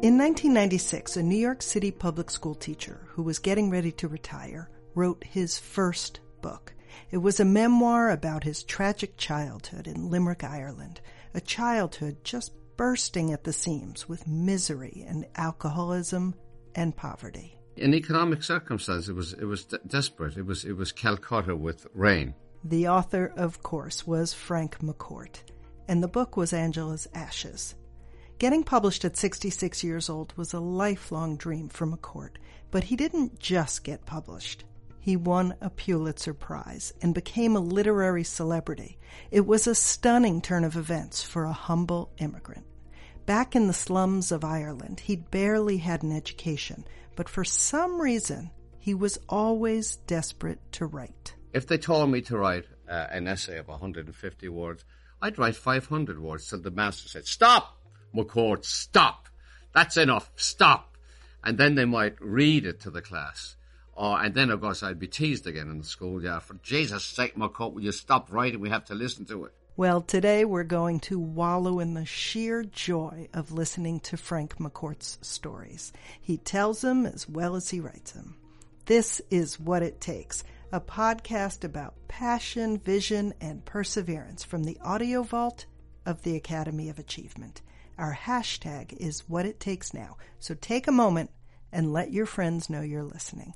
In 1996, a New York City public school teacher who was getting ready to retire wrote his first book. It was a memoir about his tragic childhood in Limerick, Ireland, a childhood just bursting at the seams with misery and alcoholism and poverty. In economic circumstances, it was desperate. It was Calcutta with rain. The author, of course, was Frank McCourt, and the book was Angela's Ashes. Getting published at 66 years old was a lifelong dream for McCourt, but he didn't just get published. He won a Pulitzer Prize and became a literary celebrity. It was a stunning turn of events for a humble immigrant. Back in the slums of Ireland, he'd barely had an education, but for some reason, he was always desperate to write. If they told me to write an essay of 150 words, I'd write 500 words till the master said, "Stop, McCourt, stop. That's enough, stop." And then they might read it to the class. And then, of course, I'd be teased again in the school. Yeah, for Jesus' sake, McCourt, will you stop writing? We have to listen to it. Well, today we're going to wallow in the sheer joy of listening to Frank McCourt's stories. He tells them as well as he writes them. This is What It Takes, a podcast about passion, vision, and perseverance from the audio vault of the Academy of Achievement. Our hashtag is What It Takes Now, so take a moment and let your friends know you're listening.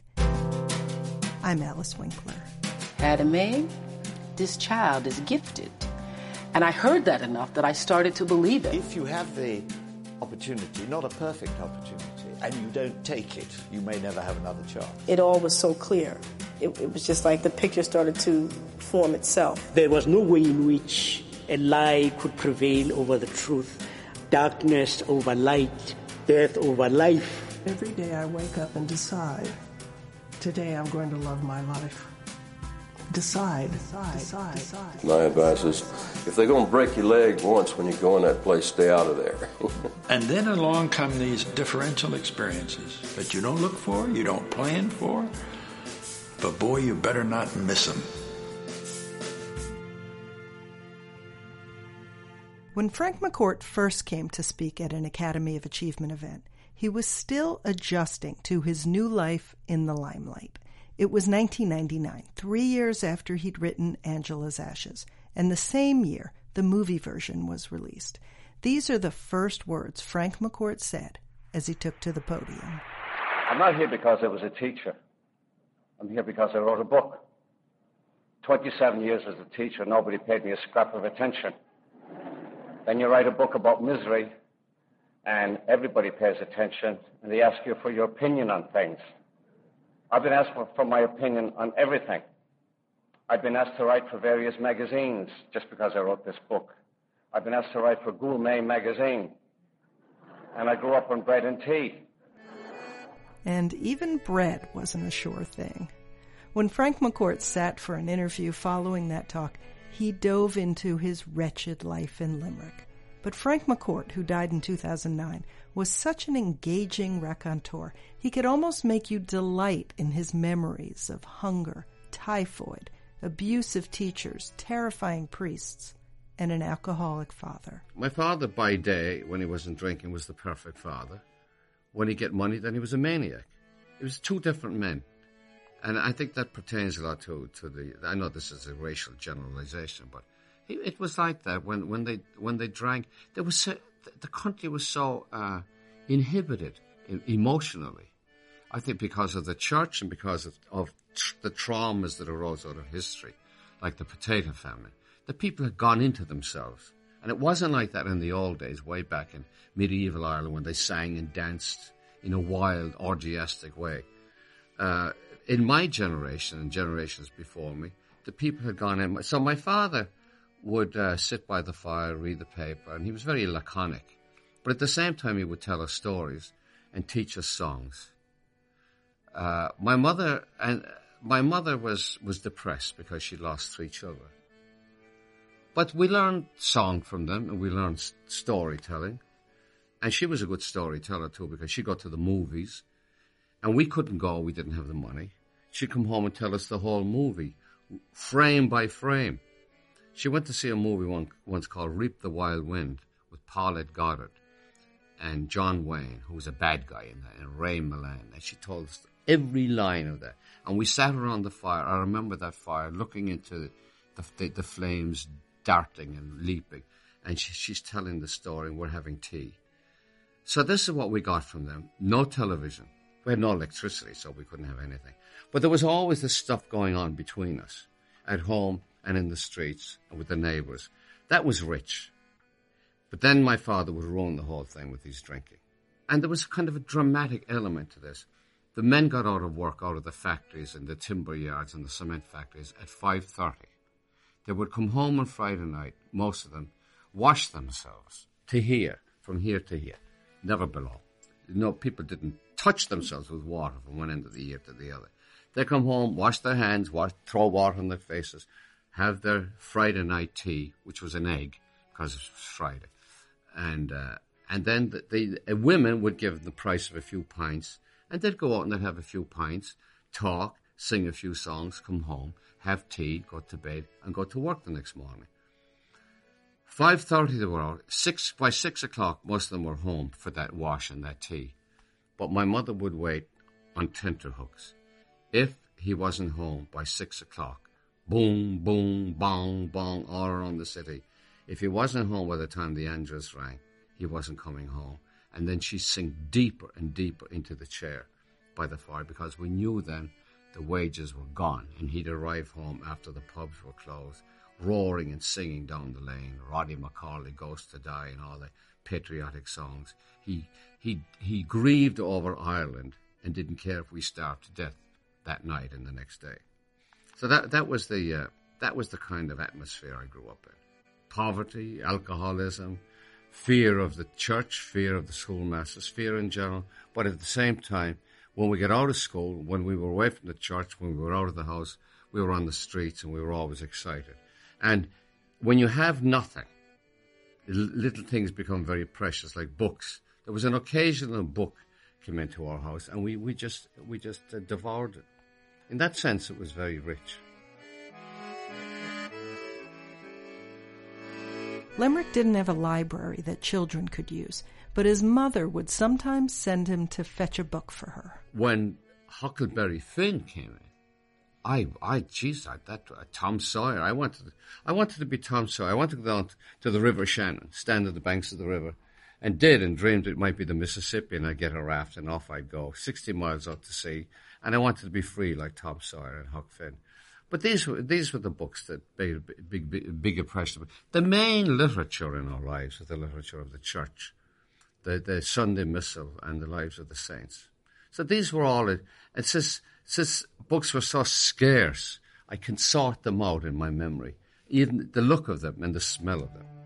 I'm Alice Winkler. Academy, this child is gifted. And I heard that enough that I started to believe it. If you have the opportunity, not a perfect opportunity, and you don't take it, you may never have another chance. It all was so clear. It was just like the picture started to form itself. There was no way in which a lie could prevail over the truth. Darkness over light, death over life. Every day I wake up and decide, today I'm going to love my life. Decide. My advice is, if they're going to break your leg once when you go in that place, stay out of there. And then along come these differential experiences that you don't look for, you don't plan for, but boy, you better not miss them. When Frank McCourt first came to speak at an Academy of Achievement event, he was still adjusting to his new life in the limelight. It was 1999, 3 years after he'd written Angela's Ashes, and the same year the movie version was released. These are the first words Frank McCourt said as he took to the podium. I'm not here because I was a teacher. I'm here because I wrote a book. 27 years as a teacher, nobody paid me a scrap of attention. Then you write a book about misery, and everybody pays attention, and they ask you for your opinion on things. I've been asked for my opinion on everything. I've been asked to write for various magazines just because I wrote this book. I've been asked to write for Gourmet magazine. And I grew up on bread and tea. And even bread wasn't a sure thing. When Frank McCourt sat for an interview following that talk, he dove into his wretched life in Limerick. But Frank McCourt, who died in 2009, was such an engaging raconteur, he could almost make you delight in his memories of hunger, typhoid, abusive teachers, terrifying priests, and an alcoholic father. My father, by day, when he wasn't drinking, was the perfect father. When he get money, then he was a maniac. It was two different men. And I think that pertains a lot to the... I know this is a racial generalization, but it was like that. When they drank, there was the country was so inhibited emotionally. I think because of the church and because of the traumas that arose out of history, like the potato famine, the people had gone into themselves. And it wasn't like that in the old days, way back in medieval Ireland, when they sang and danced in a wild, orgiastic way. In my generation and generations before me, the people had gone in. So my father would sit by the fire, read the paper, and he was very laconic. But at the same time, he would tell us stories and teach us songs. My mother was depressed because she lost 3 children. But we learned song from them, and we learned storytelling. And she was a good storyteller too, because she'd go to the movies, and we couldn't go, we didn't have the money. She'd come home and tell us the whole movie, frame by frame. She went to see a movie once called Reap the Wild Wind with Paulette Goddard. and John Wayne, who was a bad guy in that, and Ray Milan. And she told us every line of that. And we sat around the fire. I remember that fire, looking into the flames darting and leaping. And she's telling the story, and we're having tea. So this is what we got from them. No television. We had no electricity, so we couldn't have anything. But there was always this stuff going on between us, at home and in the streets and with the neighbours. That was rich. But then my father would ruin the whole thing with his drinking. And there was kind of a dramatic element to this. The men got out of work, out of the factories and the timber yards and the cement factories at 5:30. They would come home on Friday night, most of them, wash themselves from here to here, never below. People didn't touch themselves with water from one end of the year to the other. They come home, wash their hands, throw water on their faces, have their Friday night tea, which was an egg, because it was Friday. And then the women would give them the price of a few pints, and they'd go out and they'd have a few pints, talk, sing a few songs, come home, have tea, go to bed, and go to work the next morning. 5:30 they were out. By 6 o'clock, most of them were home for that wash and that tea. But my mother would wait on tenterhooks. If he wasn't home by 6 o'clock, boom, boom, bong, bong, all around the city. If he wasn't home by the time the Andrews rang, he wasn't coming home. And then she'd sink deeper and deeper into the chair by the fire, because we knew then the wages were gone, and he'd arrive home after the pubs were closed, roaring and singing down the lane, Roddy McCauley Goes to Die, and all the patriotic songs. He grieved over Ireland and didn't care if we starved to death that night and the next day. So that was the kind of atmosphere I grew up in. Poverty, alcoholism, fear of the church, fear of the schoolmasters, fear in general. But at the same time, when we got out of school, when we were away from the church, when we were out of the house, we were on the streets and we were always excited. And when you have nothing, little things become very precious, like books. There was an occasional book came into our house, and we just devoured it. In that sense, it was very rich. Limerick didn't have a library that children could use, but his mother would sometimes send him to fetch a book for her. When Huckleberry Finn came in, Tom Sawyer. I wanted to be Tom Sawyer. I wanted to go down to the River Shannon, stand at the banks of the river, and dreamed it might be the Mississippi, and I'd get a raft and off I'd go, 60 miles out to sea, and I wanted to be free like Tom Sawyer and Huck Finn. But these were the books that made a big impression. The main literature in our lives was the literature of the church, the Sunday Missal and the Lives of the Saints. So these were all it. And since books were so scarce, I can sort them out in my memory, even the look of them and the smell of them.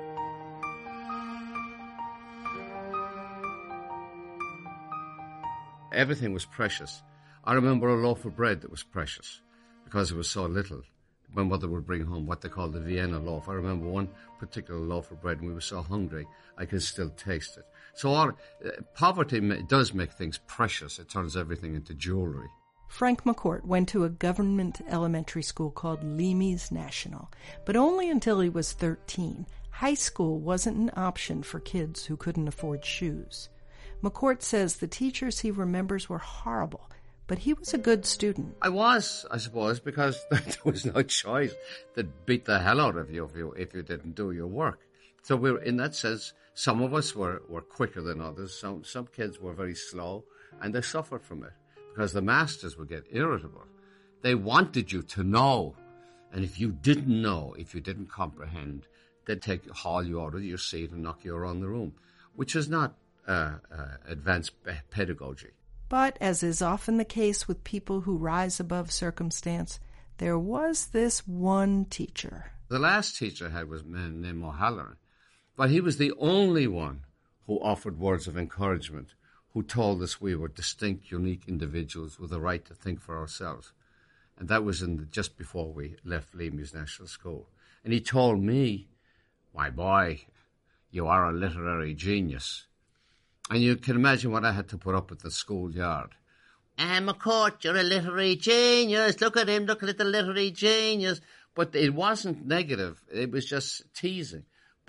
Everything was precious. I remember a loaf of bread that was precious because it was so little. My mother would bring home what they called the Vienna loaf. I remember one particular loaf of bread, and we were so hungry I could still taste it. So poverty does make things precious. It turns everything into jewelry. Frank McCourt went to a government elementary school called Leamy's National, but only until he was 13. High school wasn't an option for kids who couldn't afford shoes. McCourt says the teachers he remembers were horrible, but he was a good student. I was, I suppose, because there was no choice. They'd beat the hell out of you if you didn't do your work. So we were, in that sense, some of us were quicker than others. Some kids were very slow, and they suffered from it because the masters would get irritable. They wanted you to know, and if you didn't know, if you didn't comprehend, they'd haul you out of your seat and knock you around the room, which is not advanced pedagogy. But as is often the case with people who rise above circumstance, there was this one teacher. The last teacher I had was a man named O'Halloran, but he was the only one who offered words of encouragement, who told us we were distinct, unique individuals with a right to think for ourselves. And that was just before we left Leamy's National School. And he told me, "My boy, you are a literary genius." And you can imagine what I had to put up at the schoolyard. McCourt, you're a literary genius. Look at him, look at the literary genius. But it wasn't negative. It was just teasing. But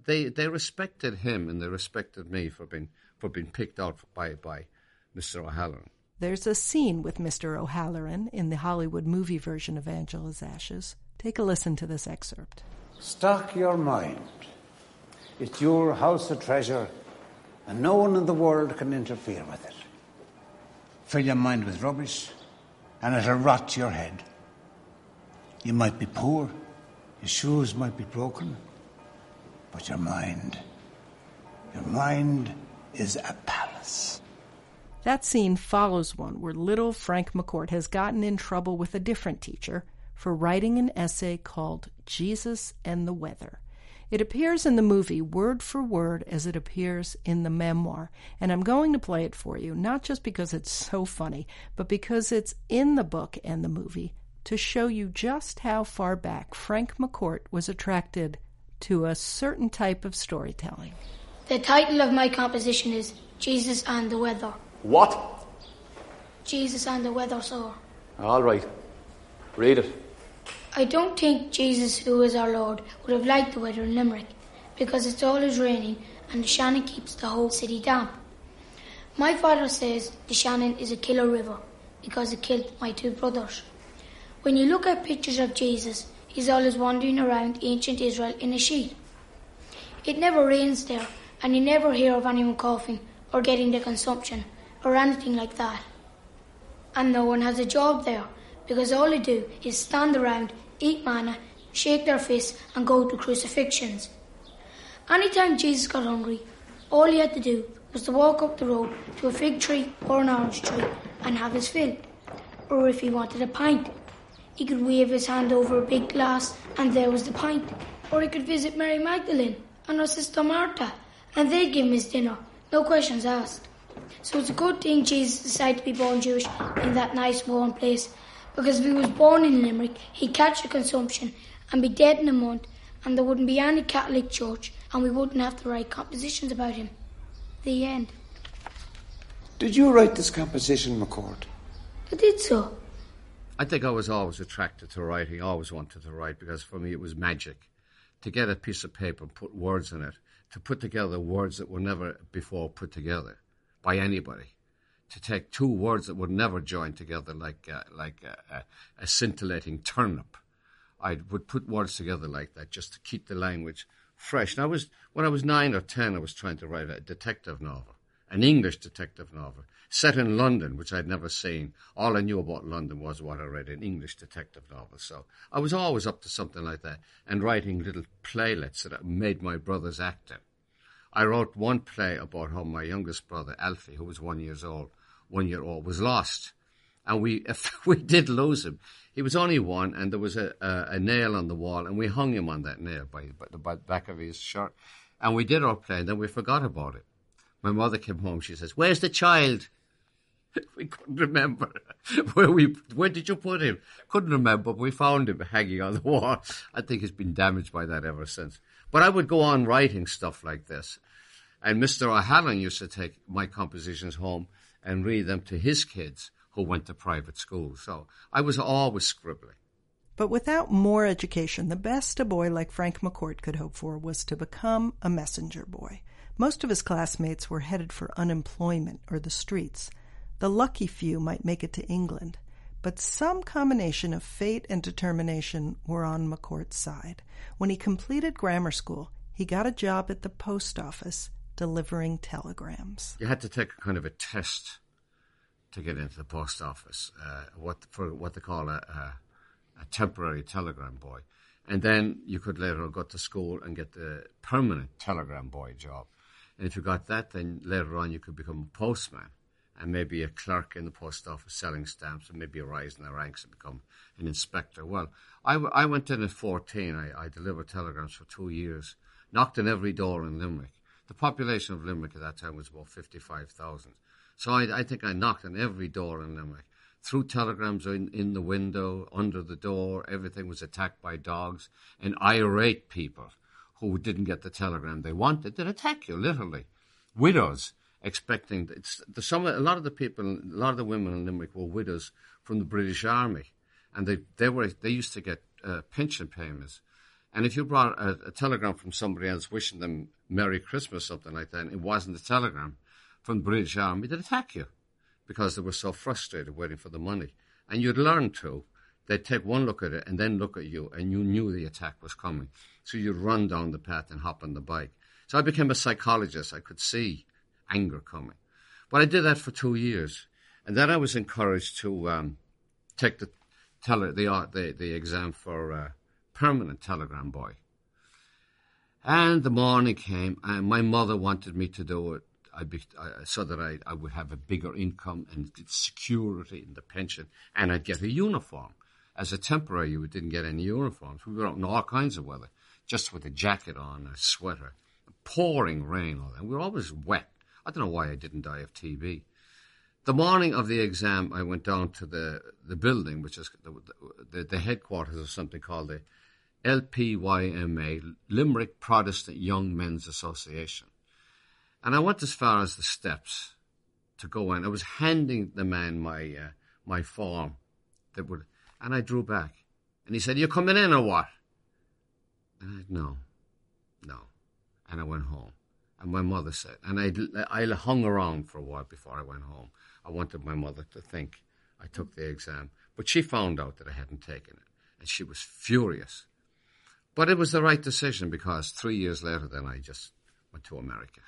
they respected him and they respected me for being picked out by Mr. O'Halloran. There's a scene with Mr. O'Halloran in the Hollywood movie version of Angela's Ashes. Take a listen to this excerpt. Stock your mind. It's your house of treasure, and no one in the world can interfere with it. Fill your mind with rubbish, and it'll rot your head. You might be poor, your shoes might be broken, but your mind is a palace. That scene follows one where little Frank McCourt has gotten in trouble with a different teacher for writing an essay called Jesus and the Weather. It appears in the movie word for word as it appears in the memoir, and I'm going to play it for you, not just because it's so funny, but because it's in the book and the movie, to show you just how far back Frank McCourt was attracted to a certain type of storytelling. The title of my composition is Jesus and the Weather. What? Jesus and the Weather, sir. All right. Read it. I don't think Jesus, who is our Lord, would have liked the weather in Limerick, because it's always raining and the Shannon keeps the whole city damp. My father says the Shannon is a killer river because it killed my two brothers. When you look at pictures of Jesus, he's always wandering around ancient Israel in a sheet. It never rains there, and you never hear of anyone coughing or getting the consumption or anything like that. And no one has a job there, because all they do is stand around, eat manna, shake their fists and go to crucifixions. Anytime Jesus got hungry, all he had to do was to walk up the road to a fig tree or an orange tree and have his fill. Or if he wanted a pint, he could wave his hand over a big glass and there was the pint. Or he could visit Mary Magdalene and her sister Martha, and they'd give him his dinner, no questions asked. So it's a good thing Jesus decided to be born Jewish in that nice warm place, because if he was born in Limerick, he'd catch the consumption and be dead in a month, and there wouldn't be any Catholic church, and we wouldn't have to write compositions about him. The end. Did you write this composition, McCourt? I did so. I think I was always attracted to writing, always wanted to write, because for me it was magic. To get a piece of paper and put words in it, to put together words that were never before put together by anybody. To take two words that would never join together like a scintillating turnip. I would put words together like that just to keep the language fresh. And when I was 9 or 10, I was trying to write a detective novel, an English detective novel, set in London, which I'd never seen. All I knew about London was what I read in English detective novels. So I was always up to something like that and writing little playlets that made my brothers act in. I wrote one play about how my youngest brother, Alfie, who was 1 year old, was lost. And we did lose him. He was only one, and there was a nail on the wall, and we hung him on that nail by the back of his shirt. And we did our play, and then we forgot about it. My mother came home, she says, "Where's the child?" We couldn't remember. Where did you put him? Couldn't remember, but we found him hanging on the wall. I think he's been damaged by that ever since. But I would go on writing stuff like this. And Mr. O'Halloran used to take my compositions home and read them to his kids who went to private school. So I was always scribbling. But without more education, the best a boy like Frank McCourt could hope for was to become a messenger boy. Most of his classmates were headed for unemployment or the streets. The lucky few might make it to England, but some combination of fate and determination were on McCourt's side. When he completed grammar school, he got a job at the post office delivering telegrams. You had to take a kind of a test to get into the post office, what they call a temporary telegram boy. And then you could later go to school and get the permanent telegram boy job. And if you got that, then later on you could become a postman and maybe a clerk in the post office selling stamps and maybe rise in the ranks and become an inspector. Well, I went in at 14. I delivered telegrams for 2 years, knocked on every door in Limerick. The population of Limerick at that time was about 55,000. So I think I knocked on every door in Limerick, threw telegrams in the window, under the door. Everything was attacked by dogs and irate people who didn't get the telegram they wanted. They'd attack you, literally. Widows expecting... a lot of the women in Limerick were widows from the British Army. And they used to get pension payments. And if you brought a telegram from somebody else wishing them Merry Christmas, something like that, and it wasn't a telegram from the British Army, they'd attack you because they were so frustrated waiting for the money. And you'd learn to. They'd take one look at it and then look at you, and you knew the attack was coming. So you'd run down the path and hop on the bike. So I became a psychologist. I could see anger coming. But I did that for 2 years. And then I was encouraged to take the exam for permanent telegram boy. And the morning came, and my mother wanted me to do it so that I would have a bigger income and security in the pension, and I'd get a uniform. As a temporary, you didn't get any uniforms. We were out in all kinds of weather, just with a jacket on, a sweater, pouring rain, all that. We were always wet. I don't know why I didn't die of TB. The morning of the exam, I went down to the building, which is the headquarters of something called the LPYMA, Limerick Protestant Young Men's Association. And I went as far as the steps to go in. I was handing the man my form, and I drew back. And he said, "You coming in or what?" And I said, no. And I went home. And my mother said, and I hung around for a while before I went home. I wanted my mother to think I took the exam. But she found out that I hadn't taken it, and she was furious. But it was the right decision, because 3 years later then I just went to America.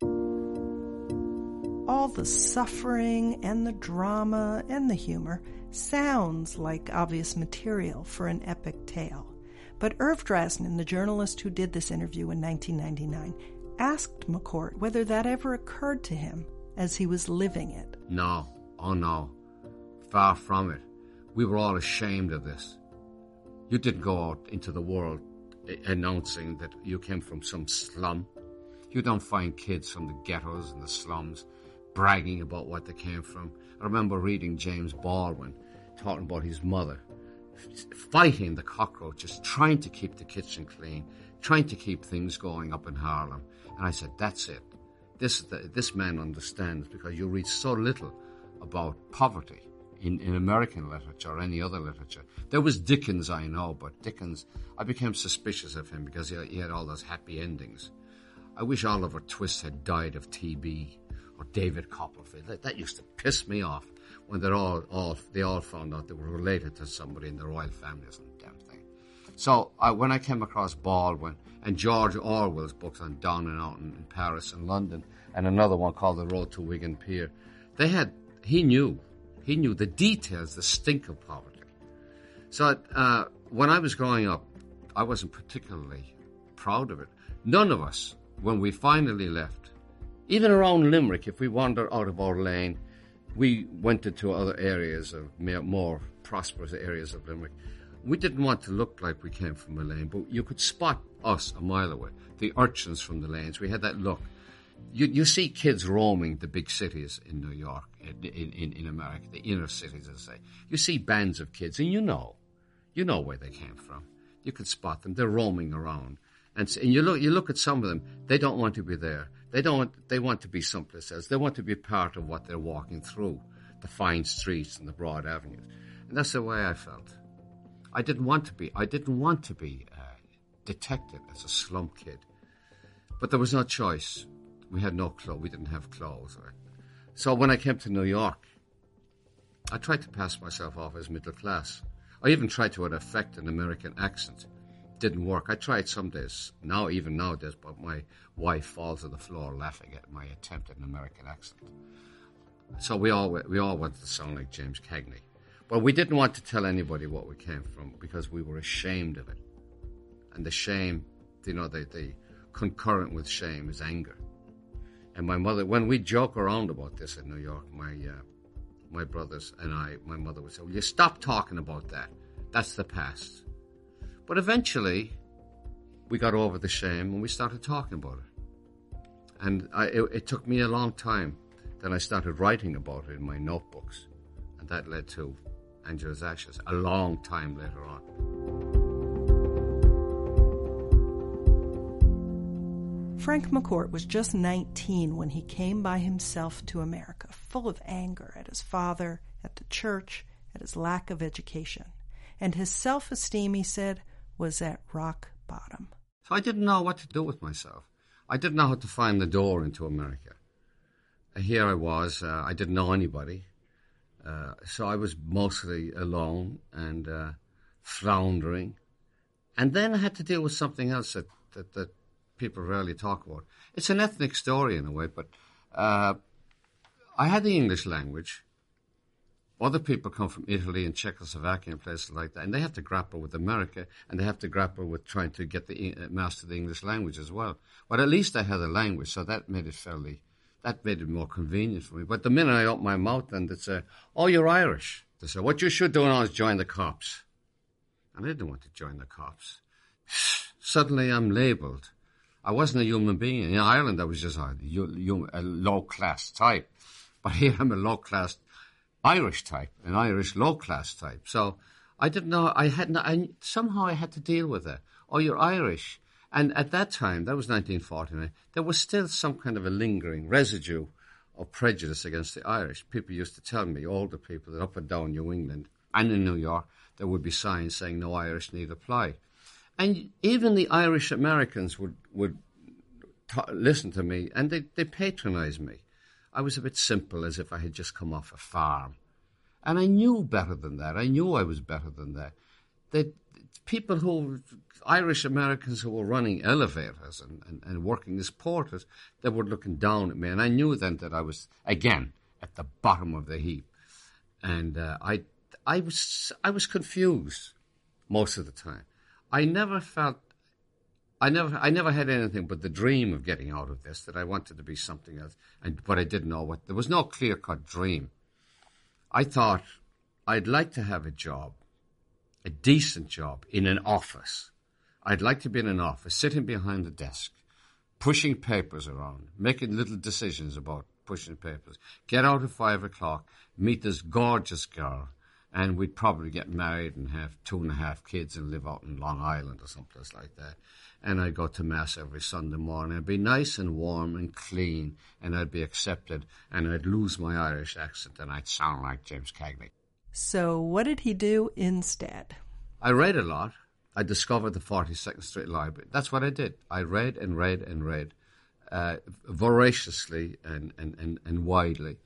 All the suffering and the drama and the humor sounds like obvious material for an epic tale. But Irv Drasnin, the journalist who did this interview in 1999, asked McCourt whether that ever occurred to him as he was living it. No. Oh, no. Far from it. We were all ashamed of this. You didn't go out into the world announcing that you came from some slum. You don't find kids from the ghettos and the slums bragging about what they came from. I remember reading James Baldwin talking about his mother fighting the cockroaches, trying to keep the kitchen clean, trying to keep things going up in Harlem. And I said, that's it. This man understands, because you read so little about poverty in American literature or any other literature. There was Dickens, I know, but Dickens, I became suspicious of him because he had all those happy endings. I wish Oliver Twist had died of TB, or David Copperfield. That used to piss me off when they all found out they were related to somebody in the royal family or some damn thing. So when I came across Baldwin and George Orwell's books on Down and Out in Paris and London, and another one called The Road to Wigan Pier, he knew the details, the stink of poverty. So when I was growing up, I wasn't particularly proud of it. None of us, when we finally left, even around Limerick, if we wandered out of our lane, we went into other areas of more prosperous areas of Limerick. We didn't want to look like we came from a lane, but you could spot us a mile away, the urchins from the lanes. We had that look. You see kids roaming the big cities in New York, in America, the inner cities, as I say. You see bands of kids, and you know where they came from. You could spot them. They're roaming around. And you look at some of them, they don't want to be there. They want to be someplace else. They want to be part of what they're walking through, the fine streets and the broad avenues. And that's the way I felt. I didn't want to be detected as a slum kid. But there was no choice. We had no clothes. We didn't have clothes. So when I came to New York, I tried to pass myself off as middle class. I even tried to affect an American accent. Didn't work. I tried some days, even nowadays, but my wife falls to the floor laughing at my attempt at an American accent. So we all wanted to sound like James Cagney. But we didn't want to tell anybody what we came from because we were ashamed of it. And the shame, the concurrent with shame is anger. And my mother, when we joke around about this in New York, my brothers and my mother would say, "Will you stop talking about that? That's the past." But eventually, we got over the shame and we started talking about it. And it took me a long time. Then I started writing about it in my notebooks. And that led to Angela's Ashes, a long time later on. Frank McCourt was just 19 when he came by himself to America, full of anger at his father, at the church, at his lack of education. And his self-esteem, he said, was at rock bottom. So I didn't know what to do with myself. I didn't know how to find the door into America. Here I was. I didn't know anybody. So I was mostly alone and floundering. And then I had to deal with something else that people rarely talk about. It's an ethnic story in a way, but I had the English language. Other people come from Italy and Czechoslovakia and places like that, and they have to grapple with America, and they have to grapple with trying to get master the English language as well. But at least I had a language, so that made it more convenient for me. But the minute I opened my mouth, and they'd say, "Oh, you're Irish," they said, "What you should do now is join the cops." And I didn't want to join the cops. Suddenly I'm labelled. I wasn't a human being. In Ireland, I was just a low-class type. But here I'm a low-class Irish type, an Irish low-class type. So I didn't know. Somehow I had to deal with it. Oh, you're Irish. And at that time, that was 1949, there was still some kind of a lingering residue of prejudice against the Irish. People used to tell me, older people, that up and down New England and in New York, there would be signs saying no Irish need apply. And even the Irish Americans would listen to me, and they patronized me. I was a bit simple, as if I had just come off a farm. And I knew better than that. I knew I was better than that. Irish Americans who were running elevators and working as porters, they were looking down at me. And I knew then that I was, again, at the bottom of the heap. And I was confused most of the time. I never had anything but the dream of getting out of this, that I wanted to be something else, but I didn't know what. There was no clear-cut dream. I thought I'd like to have a job, a decent job, in an office. I'd like to be in an office, sitting behind a desk, pushing papers around, making little decisions about pushing papers, get out at 5 o'clock, meet this gorgeous girl, and we'd probably get married and have 2.5 kids and live out in Long Island or someplace like that. And I'd go to Mass every Sunday morning. I'd be nice and warm and clean, and I'd be accepted, and I'd lose my Irish accent, and I'd sound like James Cagney. So what did he do instead? I read a lot. I discovered the 42nd Street Library. That's what I did. I read and read and read, voraciously and widely.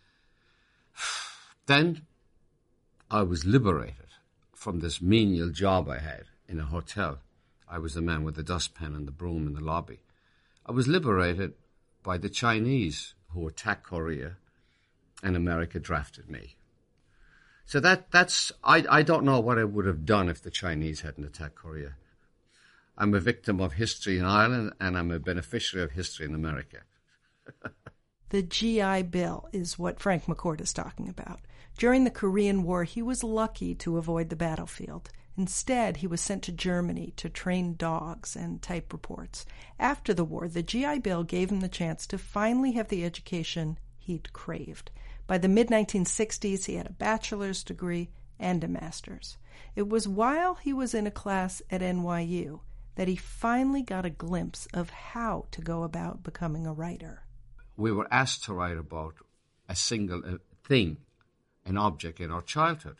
Then I was liberated from this menial job I had in a hotel. I was the man with the dustpan and the broom in the lobby. I was liberated by the Chinese who attacked Korea, and America drafted me. So I don't know what I would have done if the Chinese hadn't attacked Korea. I'm a victim of history in Ireland, and I'm a beneficiary of history in America. The GI Bill is what Frank McCourt is talking about. During the Korean War, he was lucky to avoid the battlefield. Instead, he was sent to Germany to train dogs and type reports. After the war, the GI Bill gave him the chance to finally have the education he'd craved. By the mid-1960s, he had a bachelor's degree and a master's. It was while he was in a class at NYU that he finally got a glimpse of how to go about becoming a writer. We were asked to write about a single thing, an object in our childhood.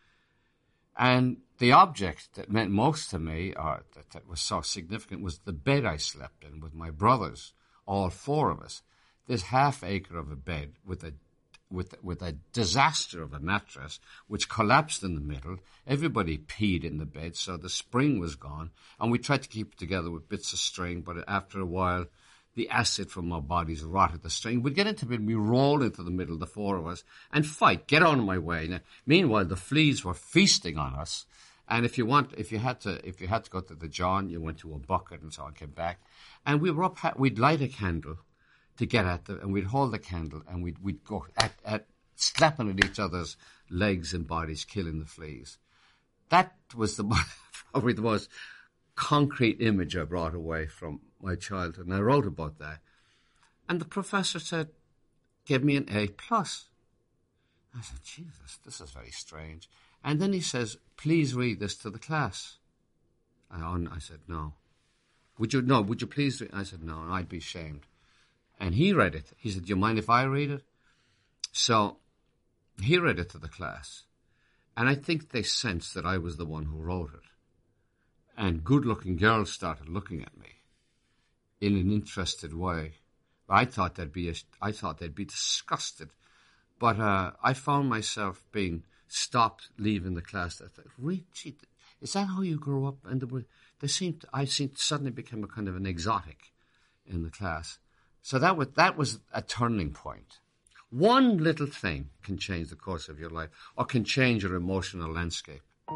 And the object that meant most to me, or that was so significant, was the bed I slept in with my brothers, all 4 of us. This half-acre of a bed with a disaster of a mattress, which collapsed in the middle. Everybody peed in the bed, so the spring was gone. And we tried to keep it together with bits of string, but after a while, the acid from our bodies rotted the string. We'd get into bed, we roll into the middle, the 4 of us, and fight, get out of my way. Now, meanwhile, the fleas were feasting on us. And if you had to go to the John, you went to a bucket and so on, came back. And we were we'd light a candle to get at them, and we'd hold the candle, and we'd go at slapping at each other's legs and bodies, killing the fleas. That was probably the most concrete image I brought away from my childhood, and I wrote about that. And the professor gave me an A+. I said, Jesus, this is very strange. And then he says, please read this to the class. I said, no. Would you please read? I said, no, I'd be ashamed. And he read it. He said, do you mind if I read it? So he read it to the class. And I think they sensed that I was the one who wrote it. and good-looking girls started looking at me in an interested way. I thought they'd be disgusted, but I found myself being stopped leaving the class. I thought, Richie, is that how you grew up? And I seemed to suddenly become a kind of an exotic in the class. So that was a turning point. One little thing can change the course of your life, or can change your emotional landscape.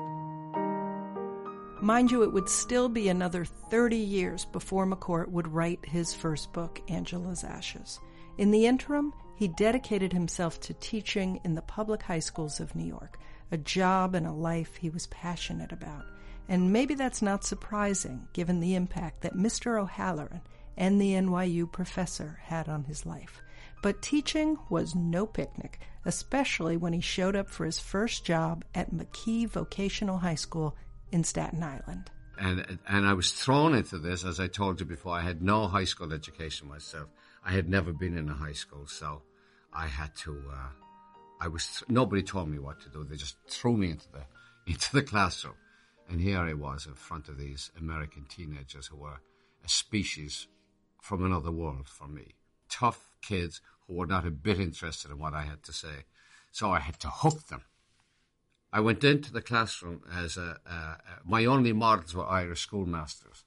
Mind you, it would still be another 30 years before McCourt would write his first book, Angela's Ashes. In the interim, he dedicated himself to teaching in the public high schools of New York, a job and a life he was passionate about. And maybe that's not surprising, given the impact that Mr. O'Halloran and the NYU professor had on his life. But teaching was no picnic, especially when he showed up for his first job at McKee Vocational High School in Staten Island. And I was thrown into this, as I told you before. I had no high school education myself. I had never been in a high school, so I had to. Nobody told me what to do. They just threw me into the classroom, and here I was in front of these American teenagers who were a species from another world for me. Tough kids who were not a bit interested in what I had to say, so I had to hook them. I went into the classroom as my only models were Irish schoolmasters.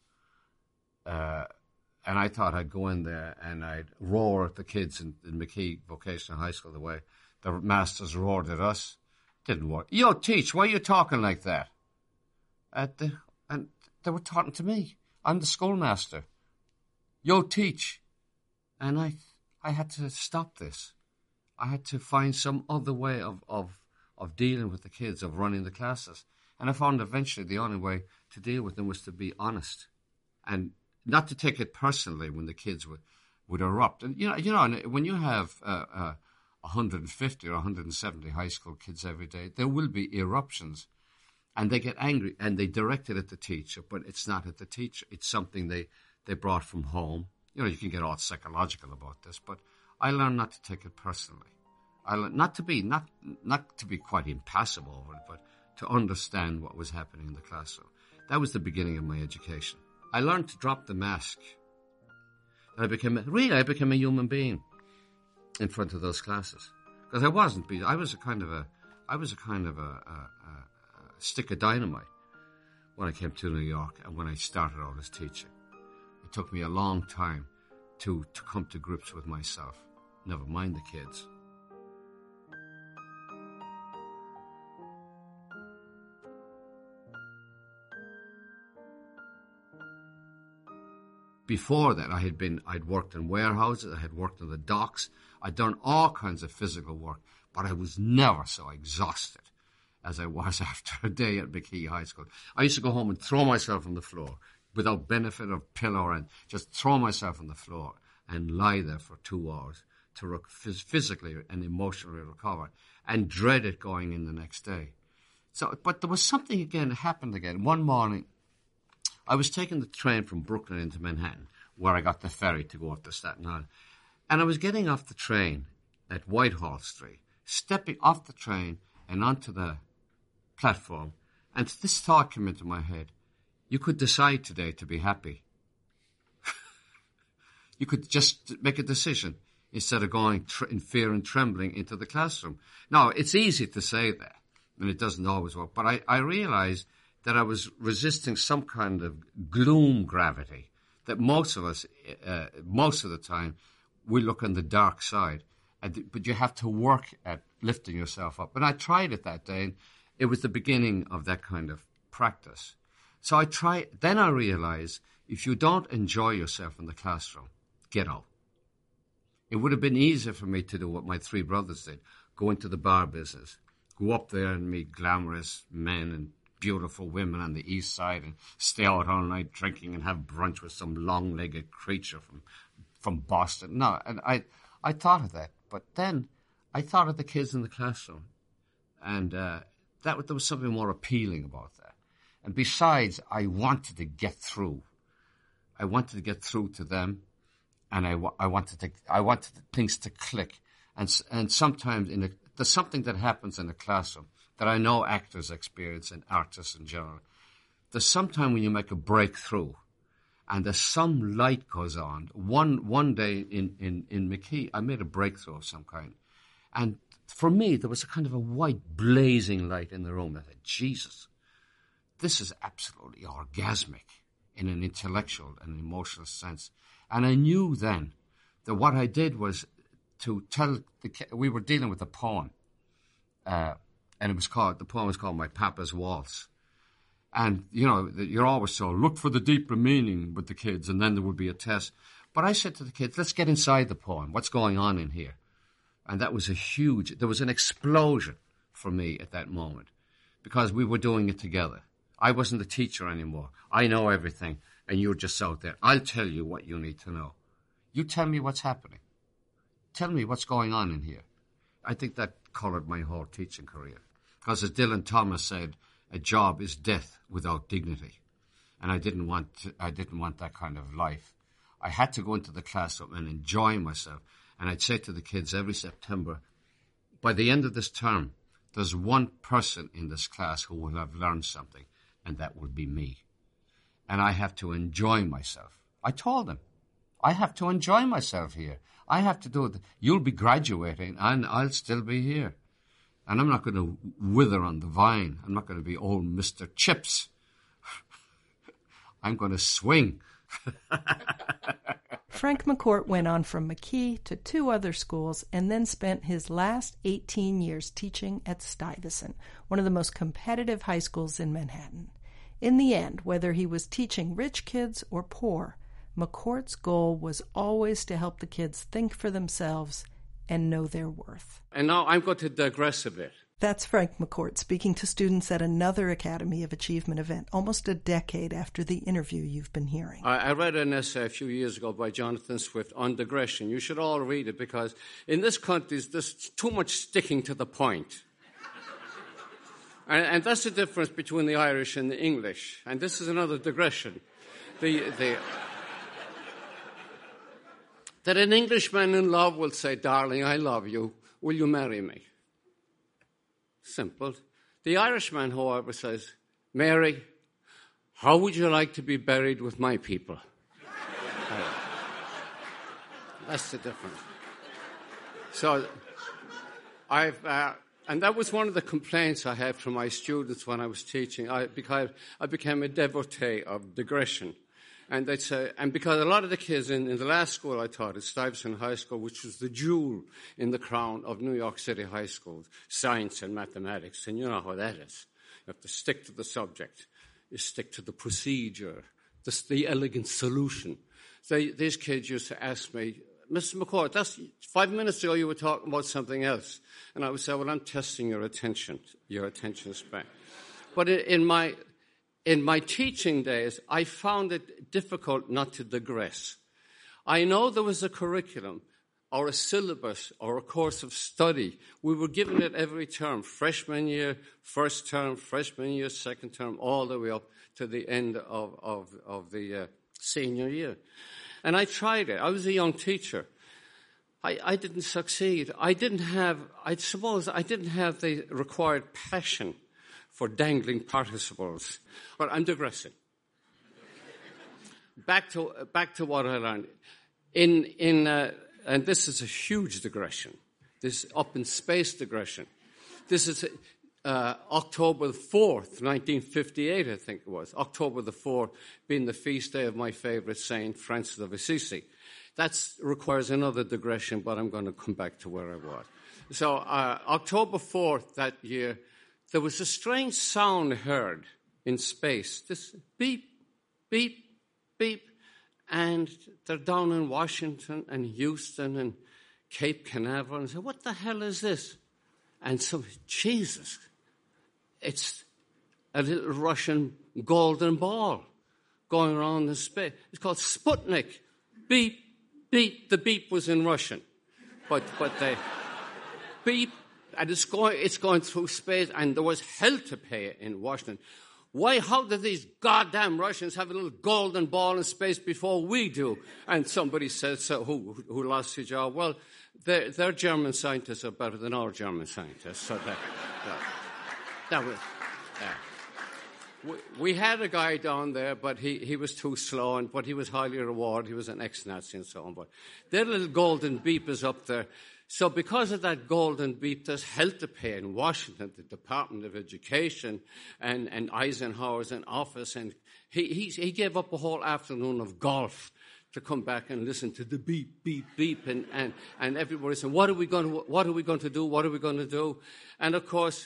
And I thought I'd go in there and I'd roar at the kids in McKee Vocational High School the way the masters roared at us. Didn't work. Yo, teach, why are you talking like that? And they were talking to me. I'm the schoolmaster. Yo, teach. And I had to stop this. I had to find some other way of dealing with the kids, of running the classes. And I found eventually the only way to deal with them was to be honest and not to take it personally when the kids would erupt. And, you know, when you have 150 or 170 high school kids every day, there will be eruptions. And they get angry and they direct it at the teacher, but it's not at the teacher. It's something they brought from home. You know, you can get all psychological about this, but I learned not to take it personally. I learned not to be quite impassive over it, but to understand what was happening in the classroom. That was the beginning of my education. I learned to drop the mask. I became a human being in front of those classes, because I wasn't. I was a kind of a stick of dynamite when I came to New York and when I started all this teaching. It took me a long time to come to grips with myself, never mind the kids. Before that, I'd worked in warehouses, I had worked on the docks, I'd done all kinds of physical work, but I was never so exhausted as I was after a day at McKee High School. I used to go home and throw myself on the floor without benefit of pillow, and just throw myself on the floor and lie there for 2 hours to physically and emotionally recover, and dread it going in the next day. So, but there was something again, happened again. One morning, I was taking the train from Brooklyn into Manhattan, where I got the ferry to go up to Staten Island. And I was getting off the train at Whitehall Street, stepping off the train and onto the platform, and this thought came into my head. You could decide today to be happy. You could just make a decision instead of going in fear and trembling into the classroom. Now, it's easy to say that, and it doesn't always work, but I realized that I was resisting some kind of gloom gravity, that most of us, most of the time, we look on the dark side, but you have to work at lifting yourself up. And I tried it that day, and it was the beginning of that kind of practice. So then I realized, if you don't enjoy yourself in the classroom, get out. It would have been easier for me to do what my 3 brothers did, go into the bar business, go up there and meet glamorous men and beautiful women on the East Side and stay out all night drinking and have brunch with some long-legged creature from Boston. No, and I thought of that. But then I thought of the kids in the classroom, and there was something more appealing about that. And besides, I wanted to get through. I wanted to get through to them, and I wanted things to click. And sometimes there's something that happens in a classroom that I know actors experience and artists in general. there's sometime when you make a breakthrough and there's some light goes on. One day in McKee, I made a breakthrough of some kind. And for me, there was a kind of a white blazing light in the room. I said, Jesus, this is absolutely orgasmic in an intellectual and emotional sense. And I knew then that what I did was to tell we were dealing with a poem, and the poem was called My Papa's Waltz. And, you know, you're always told, look for the deeper meaning with the kids, and then there would be a test. But I said to the kids, let's get inside the poem. What's going on in here? And that was there was an explosion for me at that moment, because we were doing it together. I wasn't the teacher anymore. I know everything, and you're just out there. I'll tell you what you need to know. You tell me what's happening. Tell me what's going on in here. I think that coloured my whole teaching career. Because as Dylan Thomas said, a job is death without dignity. And I didn't want that kind of life. I had to go into the classroom and enjoy myself. And I'd say to the kids every September, by the end of this term, there's one person in this class who will have learned something, and that will be me. And I have to enjoy myself. I told them, I have to enjoy myself here. I have to do it. You'll be graduating, and I'll still be here. And I'm not going to wither on the vine. I'm not going to be old Mr. Chips. I'm going to swing. Frank McCourt went on from McKee to 2 other schools and then spent his last 18 years teaching at Stuyvesant, one of the most competitive high schools in Manhattan. In the end, whether he was teaching rich kids or poor, McCourt's goal was always to help the kids think for themselves and know their worth. And now I'm going to digress a bit. That's Frank McCourt speaking to students at another Academy of Achievement event, almost a decade after the interview you've been hearing. I read an essay a few years ago by Jonathan Swift on digression. You should all read it, because in this country there's too much sticking to the point. And that's the difference between the Irish and the English. And this is another digression. That an Englishman in love will say, darling, I love you. Will you marry me? Simple. The Irishman, however, says, Mary, how would you like to be buried with my people? That's the difference. So and that was one of the complaints I had from my students when I was teaching. Because I became a devotee of digression. And they'd say, and because a lot of the kids in the last school I taught at Stuyvesant High School, which was the jewel in the crown of New York City high schools, science and mathematics, and you know how that is. You have to stick to the subject. You stick to the procedure, the elegant solution. These kids used to ask me, Mr. McCourt, that's 5 minutes ago you were talking about something else. And I would say, well, I'm testing your attention span. But in my teaching days, I found it difficult not to digress. I know there was a curriculum or a syllabus or a course of study. We were given it every term, freshman year, first term, freshman year, second term, all the way up to the end of the senior year. And I tried it. I was a young teacher. I didn't succeed. I suppose I didn't have the required passion for dangling participles. But I'm digressing. Back to what I learned. And this is a huge digression. This up in space digression. This is October the 4th, 1958, I think it was. October the 4th being the feast day of my favorite saint, Francis of Assisi. That requires another digression, but I'm going to come back to where I was. So October 4th that year, there was a strange sound heard in space. This beep, beep, beep. And they're down in Washington and Houston and Cape Canaveral. And I said, what the hell is this? And so, Jesus, it's a little Russian golden ball going around in space. It's called Sputnik. Beep, beep. The beep was in Russian. But they beep. And it's going through space, and there was hell to pay in Washington. Why, how did these goddamn Russians have a little golden ball in space before we do? And somebody said, so who lost his job? Well, their German scientists are better than our German scientists. So that was, we had a guy down there, but he was too slow, but he was highly rewarded. He was an ex-Nazi and so on. But their little golden beep is up there. So because of that golden beep, there's hell to pay in Washington, the Department of Education, and Eisenhower's in office. And he gave up a whole afternoon of golf to come back and listen to the beep, beep, beep, and everybody said, what are we going to do? What are we going to do? And of course,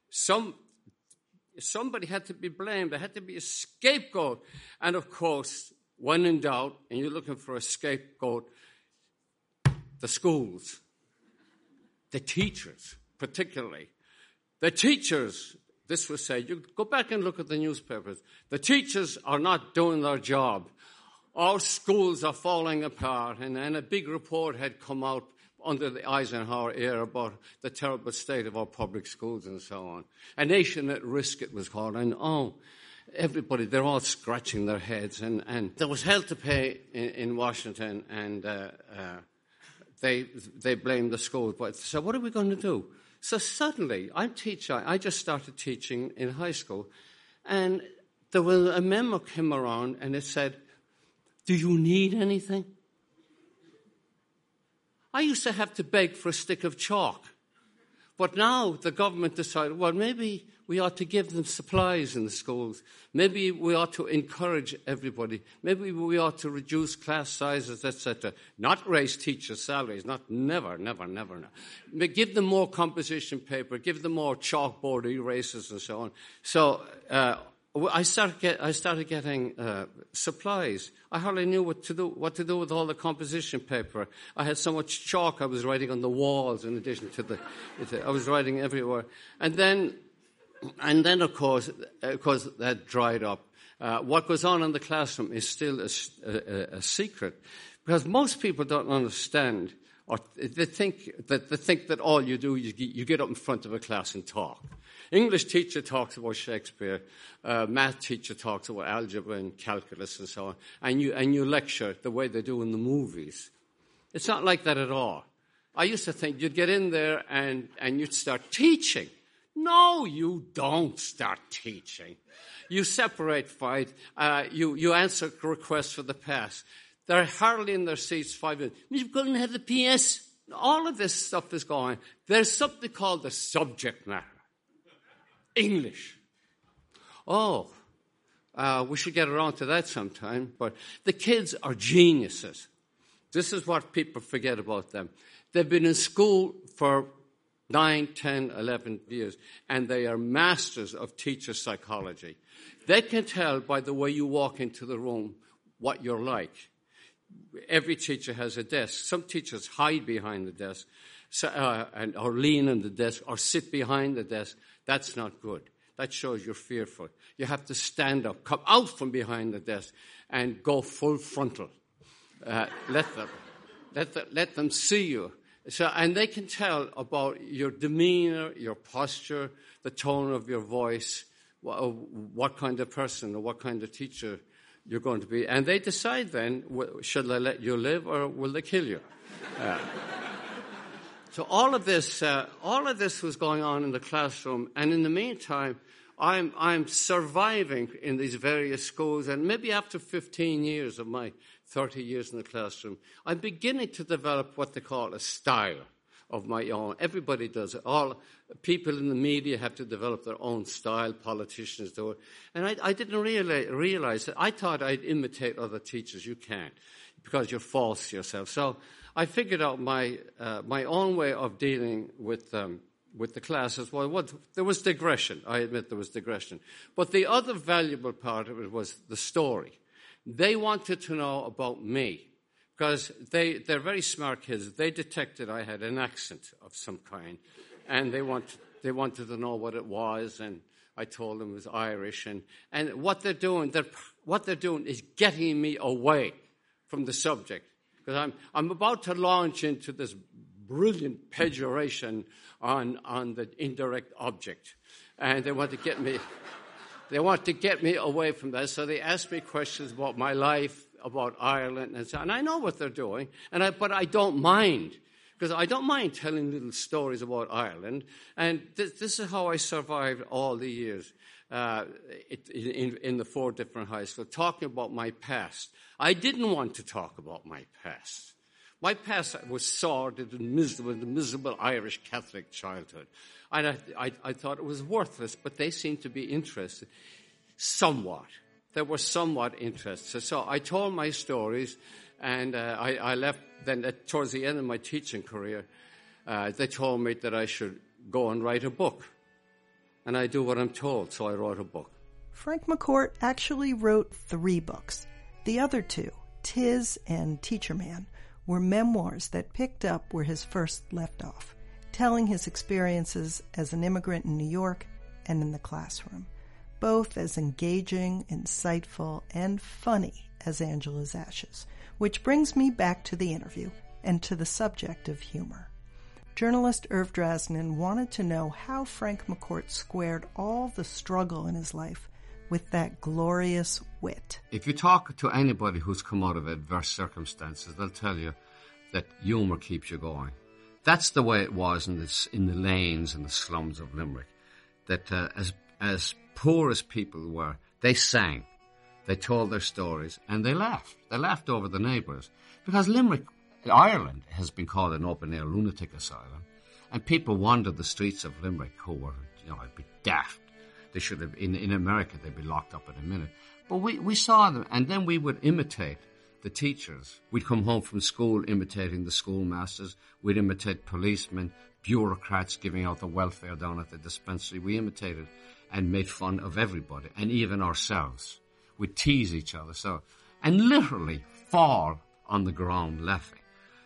somebody had to be blamed. There had to be a scapegoat. And of course, when in doubt, and you're looking for a scapegoat, the schools, the teachers, particularly. The teachers, this was said, you go back and look at the newspapers. The teachers are not doing their job. Our schools are falling apart. And a big report had come out under the Eisenhower era about the terrible state of our public schools and so on. A Nation at Risk, it was called. And everybody, they're all scratching their heads. And there was hell to pay in Washington, and they blamed the schools. But so what are we going to do? So suddenly, I just started teaching in high school, and there was a memo came around, and it said, do you need anything? I used to have to beg for a stick of chalk. But now the government decided, well, maybe we ought to give them supplies in the schools. Maybe we ought to encourage everybody. Maybe we ought to reduce class sizes, etc. Not raise teachers' salaries, never. Give them more composition paper, give them more chalkboard erasers and so on. So I started getting supplies. I hardly knew what to do with all the composition paper. I had so much chalk I was writing on the walls in addition to I was writing everywhere. And then of course that dried up. What goes on in the classroom is still a secret, because most people don't understand, or they think that all you do is you get up in front of a class and talk. English teacher talks about Shakespeare, math teacher talks about algebra and calculus and so on, and you lecture the way they do in the movies. It's not like that at all. I used to think you'd get in there and you'd start teaching. No, you don't start teaching. You separate fight. You answer requests for the pass. They're hardly in their seats 5 minutes. You've got to have the PS. All of this stuff is going. There's something called the subject matter. English. We should get around to that sometime. But the kids are geniuses. This is what people forget about them. They've been in school for 9, 10, 11 years, and they are masters of teacher psychology. They can tell by the way you walk into the room what you're like. Every teacher has a desk. Some teachers hide behind the desk or lean on the desk or sit behind the desk. That's not good. That shows you're fearful. You have to stand up, come out from behind the desk, and go full frontal. Let them see you. And they can tell about your demeanor, your posture, the tone of your voice, what kind of person or what kind of teacher you're going to be. And they decide then, should they let you live or will they kill you? So all of this was going on in the classroom. And in the meantime, I'm surviving in these various schools. And maybe after 15 years of my 30 years in the classroom, I'm beginning to develop what they call a style of my own. Everybody does it. All people in the media have to develop their own style. Politicians do it. And I didn't realize that. I thought I'd imitate other teachers. You can't, because you're false to yourself. So I figured out my own way of dealing with the classes. Well, there was digression. I admit there was digression. But the other valuable part of it was the story. They wanted to know about me, because they're very smart kids. They detected I had an accent of some kind, and they wanted to know what it was, and I told them it was Irish. And what they're doing is getting me away from the subject, because I'm about to launch into this brilliant pejoration on the indirect object, and they want to get me. They want to get me away from that, so they ask me questions about my life, about Ireland, and so on. And I know what they're doing, but I don't mind, because I don't mind telling little stories about Ireland. And this is how I survived all the years. in the 4 different high schools, talking about my past. I didn't want to talk about my past. My past was sordid and miserable, the miserable Irish Catholic childhood. And I thought it was worthless, but they seemed to be interested somewhat. They were somewhat interested. So I told my stories, and I left. Then towards the end of my teaching career, they told me that I should go and write a book. And I do what I'm told, so I wrote a book. Frank McCourt actually wrote 3 books. The other 2, Tiz and Teacher Man, were memoirs that picked up where his first left off, telling his experiences as an immigrant in New York and in the classroom, both as engaging, insightful, and funny as Angela's Ashes, which brings me back to the interview and to the subject of humor. Journalist Irv Drasnin wanted to know how Frank McCourt squared all the struggle in his life with that glorious wit. If you talk to anybody who's come out of adverse circumstances, they'll tell you that humour keeps you going. That's the way it was in the lanes and the slums of Limerick. That as poor as people were, they sang, they told their stories, and they laughed. They laughed over the neighbours. Because Limerick, Ireland, has been called an open-air lunatic asylum, and people wandered the streets of Limerick who were, it'd be daft. They should have, in America, they'd be locked up in a minute. But we saw them, and then we would imitate the teachers. We'd come home from school imitating the schoolmasters. We'd imitate policemen, bureaucrats giving out the welfare down at the dispensary. We imitated and made fun of everybody, and even ourselves. We'd tease each other, and literally fall on the ground laughing.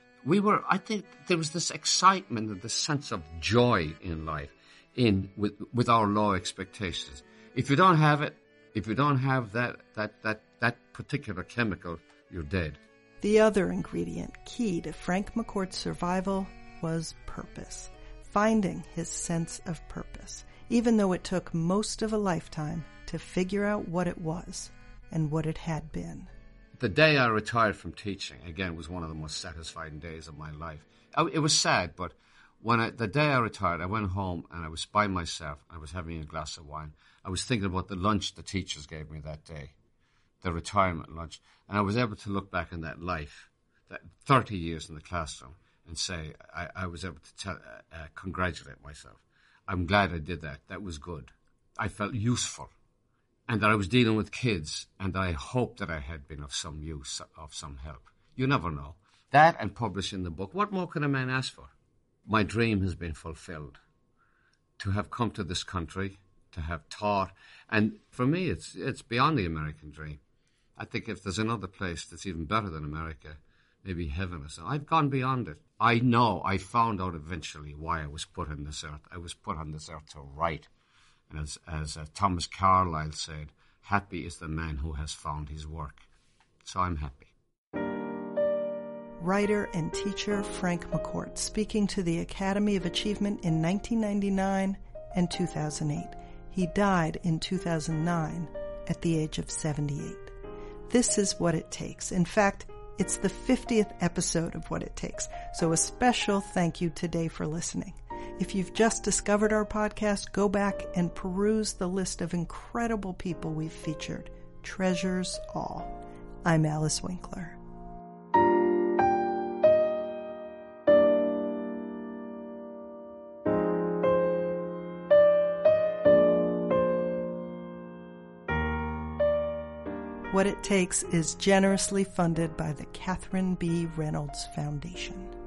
I think there was this excitement and this sense of joy in life, with our low expectations. If you don't have it, if you don't have that particular chemical, you're dead. The other ingredient key to Frank McCourt's survival was purpose, finding his sense of purpose, even though it took most of a lifetime to figure out what it was and what it had been. The day I retired from teaching, again, was one of the most satisfying days of my life. It was sad, but the day I retired, I went home and I was by myself. I was having a glass of wine. I was thinking about the lunch the teachers gave me that day, the retirement lunch. And I was able to look back on that life, that 30 years in the classroom, and say I was able to congratulate myself. I'm glad I did that. That was good. I felt useful. And that I was dealing with kids, and that I hoped that I had been of some use, of some help. You never know. That and publishing the book, what more can a man ask for? My dream has been fulfilled. To have come to this country, to have taught, and for me it's beyond the American dream. I think if there's another place that's even better than America, maybe heaven or something, I've gone beyond it. I know, I found out eventually why I was put on this earth. I was put on this earth to write. And as Thomas Carlyle said, happy is the man who has found his work. So I'm happy. Writer and teacher Frank McCourt speaking to the Academy of Achievement in 1999 and 2008. He died in 2009 at the age of 78. This is What It Takes. In fact, it's the 50th episode of What It Takes. So a special thank you today for listening. If you've just discovered our podcast, go back and peruse the list of incredible people we've featured. Treasures all. I'm Alice Winkler. What It Takes is generously funded by the Catherine B. Reynolds Foundation.